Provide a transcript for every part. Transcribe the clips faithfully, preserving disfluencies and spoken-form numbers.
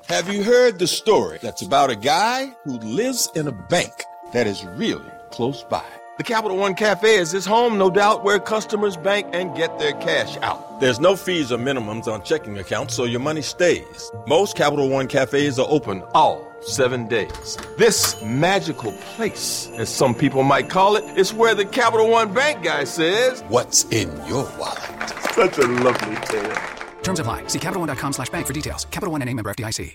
Have you heard the story that's about a guy who lives in a bank that is really close by? The Capital One Cafe is his home, no doubt, where customers bank and get their cash out. There's no fees or minimums on checking accounts, so your money stays. Most Capital One Cafes are open all seven days. This magical place, as some people might call it, is where the Capital One Bank guy says, "What's in your wallet?" Such a lovely tale. Terms apply. See CapitalOne.com slash bank for details. Capital One N A member F D I C.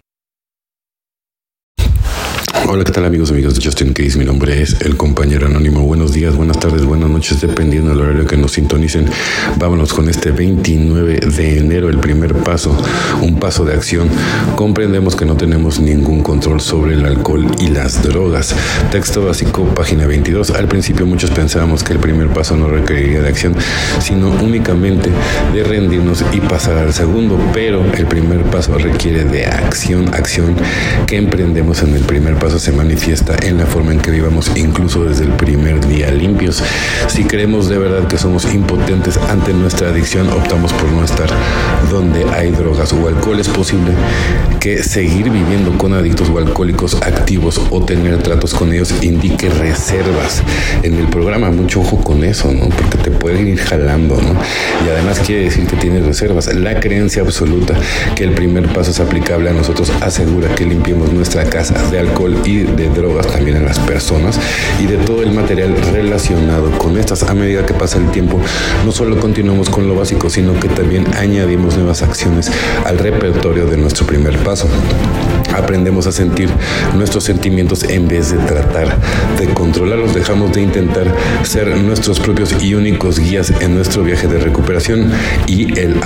Hola, ¿qué tal amigos, amigos de Just In Case? Mi nombre es El Compañero Anónimo. Buenos días, buenas tardes, buenas noches, dependiendo del horario que nos sintonicen. Vámonos con este veintinueve de enero, el primer paso, un paso de acción. Comprendemos que no tenemos ningún control sobre el alcohol y las drogas. Texto básico, página veintidós. Al principio muchos pensábamos que el primer paso no requeriría de acción, sino únicamente de rendirnos y pasar al segundo. Pero el primer paso requiere de acción, acción que emprendemos en el primer paso se manifiesta en la forma en que vivamos, incluso desde el primer día limpios. Si creemos de verdad que somos impotentes ante nuestra adicción, optamos por no estar donde hay drogas o alcohol. Es posible que seguir viviendo con adictos o alcohólicos activos o tener tratos con ellos indique reservas en el programa. Mucho ojo con eso, ¿no? Porque te pueden ir jalando, ¿no? Y además quiere decir que tienes reservas. La creencia absoluta que el primer paso es aplicable a nosotros asegura que limpiemos nuestra casa de alcohol y de drogas, también a las personas y de todo el material relacionado con estas. A medida que pasa el tiempo, no solo continuamos con lo básico, sino que también añadimos nuevas acciones al repertorio de nuestro primer paso. Aprendemos a sentir nuestros sentimientos en vez de tratar de controlarlos. Dejamos de intentar ser nuestros propios y únicos guías en nuestro viaje de recuperación y el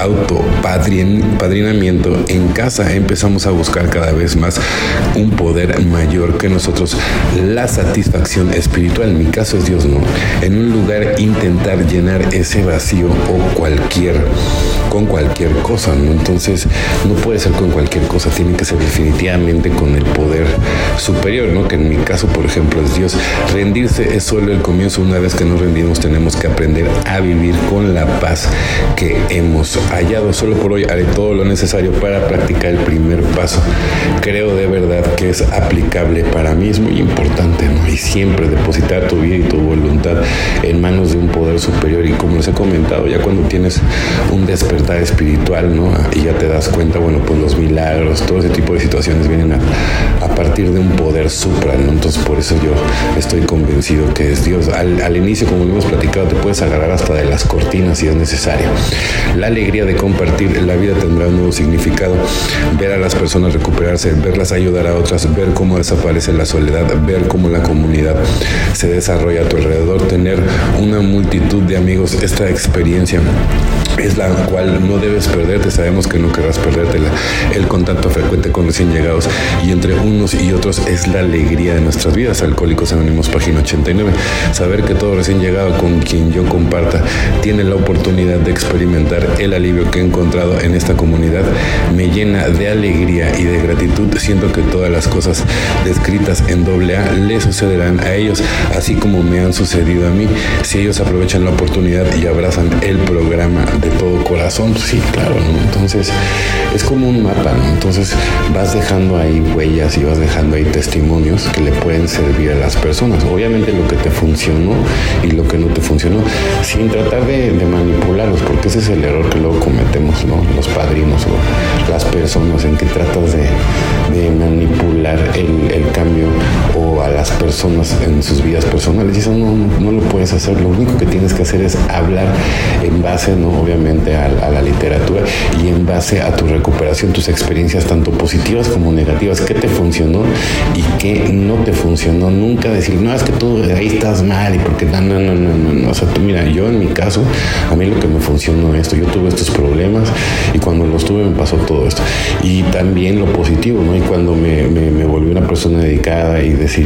autopadrinamiento en casa. Empezamos a buscar cada vez más un poder mayor que nosotros, la satisfacción espiritual. En mi caso es Dios, ¿no? En un lugar intentar llenar ese vacío o cualquier, con cualquier cosa, ¿no? Entonces no puede ser con cualquier cosa, tiene que ser definitivamente con el poder superior, ¿no? Que en mi caso, por ejemplo, es Dios. Rendirse es solo el comienzo. Una vez que nos rendimos, tenemos que aprender a vivir con la paz que hemos hallado. Solo por hoy haré todo lo necesario para practicar el primer paso. Creo de verdad que es aplicable para mí, es muy importante, ¿no? Y siempre depositar tu vida y tu voluntad en manos de un poder superior. Y como les he comentado, ya cuando tienes un despertar espiritual, ¿no? Y ya te das cuenta, bueno, pues los milagros, todo ese tipo de situaciones vienen a, a partir de un poder supra, ¿no? Entonces por eso yo estoy convencido que es Dios. Al, al inicio, como lo hemos platicado, te puedes agarrar hasta de las cortinas si es necesario. La alegría de compartir la vida tendrá un nuevo significado. Ver a las personas recuperarse, verlas ayudar a otras, ver cómo desaparece la soledad, ver cómo la comunidad se desarrolla a tu alrededor, tener una multitud de amigos. Esta experiencia es la cual no debes perderte. Sabemos que no querrás perdértela. El contacto frecuente con recién llegados y entre unos y otros es la alegría de nuestras vidas. Alcohólicos Anónimos, página ochenta y nueve. Saber que todo recién llegado con quien yo comparta tiene la oportunidad de experimentar el alivio que he encontrado en esta comunidad me llena de alegría y de gratitud. Siento que todas las cosas descritas en doble A le sucederán a ellos, así como me han sucedido a mí, si ellos aprovechan la oportunidad y abrazan el programa de todo corazón. Sí, claro, ¿no? Entonces es como un mapa, ¿no? Entonces vas dejando ahí huellas y vas dejando ahí testimonios que le pueden servir a las personas. Obviamente lo que te funcionó y lo que no te funcionó, sin tratar de, de manipularlos, porque ese es el error que luego cometemos, ¿no? Los padrinos o las personas, en que tratas de, de manipular el, el cambio o a las personas en sus vidas personales, y eso no, no, no lo puedes hacer. Lo único que tienes que hacer es hablar en base, ¿no? Obviamente a, a la literatura y en base a tu recuperación, tus experiencias tanto positivas como negativas, qué te funcionó y qué no te funcionó. Nunca decir, no, es que tú ahí estás mal y porque no, no, no, no, no. O sea, tú, mira, yo en mi caso, a mí lo que me funcionó esto, yo tuve estos problemas y cuando los tuve me pasó todo esto. Y también lo positivo, ¿no? Y cuando me, me, me volví una persona dedicada y decidí estar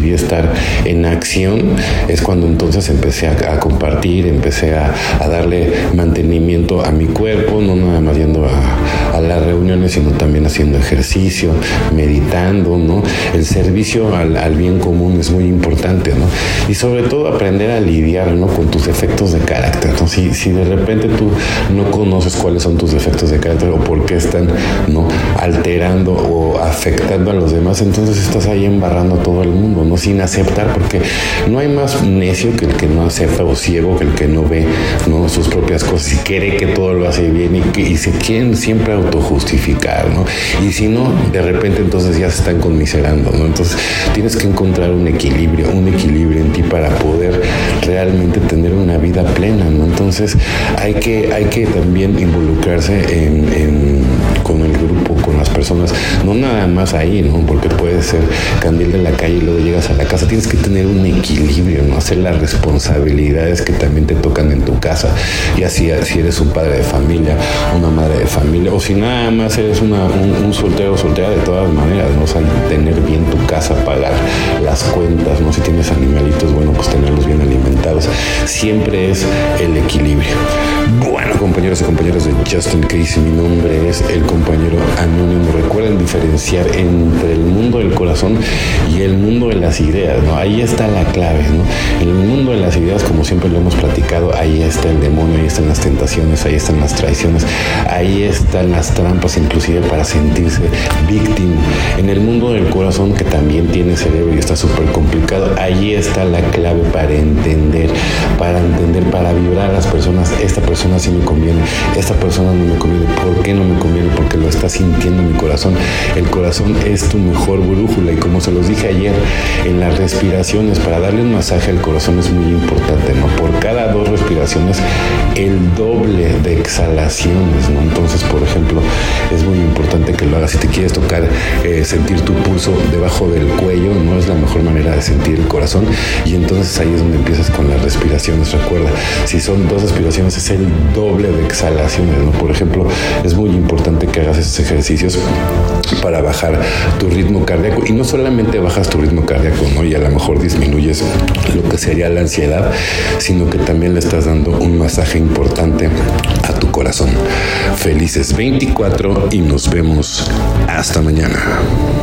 entrar en acción, es cuando entonces empecé a, a compartir, empecé a, a darle mantenimiento a mi cuerpo, no nada más yendo a, a las reuniones, sino también haciendo ejercicio, meditando, ¿no? El servicio al, al bien común es muy importante, ¿no? Y sobre todo aprender a lidiar, ¿no? Con tus defectos de carácter, ¿no? Si, si de repente tú no conoces cuáles son tus defectos de carácter o por qué están, ¿no? alterando o afectando a los demás, entonces estás ahí embarrando a todo el mundo, ¿no? Sin aceptar, porque no hay más necio que el que no acepta, o ciego que el que no ve, ¿no? sus propias cosas y cree que todo lo hace bien, y, que, y se quieren siempre autojustificar, ¿no? Y si no, de repente entonces ya se están conmiserando, ¿no? Entonces tienes que encontrar un equilibrio, un equilibrio en ti para poder realmente tener una vida plena, ¿no? Entonces hay que, hay que también involucrarse en, en, con el grupo, con las personas, no nada más ahí, ¿no? Porque puede ser candil de la calle y luego llegas a la casa. Tienes que tener un equilibrio, ¿no? Hacer las responsabilidades que también te tocan en tu casa, y así si eres un padre de familia, una madre de familia, o si nada más eres una, un, un soltero o soltera, de todas maneras, ¿no? O sea, tener bien tu casa, pagar las cuentas, ¿no? Si tienes animalitos, bueno, pues tenerlos bien alimentados. Siempre es el equilibrio. Bueno, compañeros y compañeras de Just In Case, mi nombre es el compañero anónimo. Recuerden diferenciar entre el mundo del corazón y el mundo de las ideas, ¿no? Ahí está la clave, ¿no? En el mundo de las ideas, como siempre lo hemos platicado, ahí está el demonio, ahí están las tentaciones, ahí están las traiciones, ahí están las trampas, inclusive para sentirse víctima. En el mundo del corazón, que también tiene cerebro y está súper complicado, ahí está la clave para entender, para entender, para vibrar a las personas. Esta persona sí me conviene, esta persona no me conviene. ¿Por qué no me conviene? Porque lo está sintiendo mi corazón. El corazón es tu mejor brújula, y como se los dije ayer, en las respiraciones, para darle un masaje al corazón es muy importante, ¿no? Por cada dos respiraciones, el doble de exhalaciones, ¿no? Entonces, por ejemplo, es muy importante que lo hagas. Si te quieres tocar, eh, sentir tu pulso debajo del cuello, no es la mejor manera de sentir el corazón, y entonces ahí es donde empiezas con las respiraciones. Recuerda, si son dos respiraciones, es el doble de exhalaciones, ¿no? Por ejemplo, es muy importante que hagas esos ejercicios para bajar tu ritmo cardíaco, y no solamente bajas tu ritmo cardíaco, ¿no? Y a lo mejor disminuyes lo que sería la ansiedad, sino que también le estás dando un masaje importante a tu corazón. Felices veinticuatro y nos vemos hasta mañana.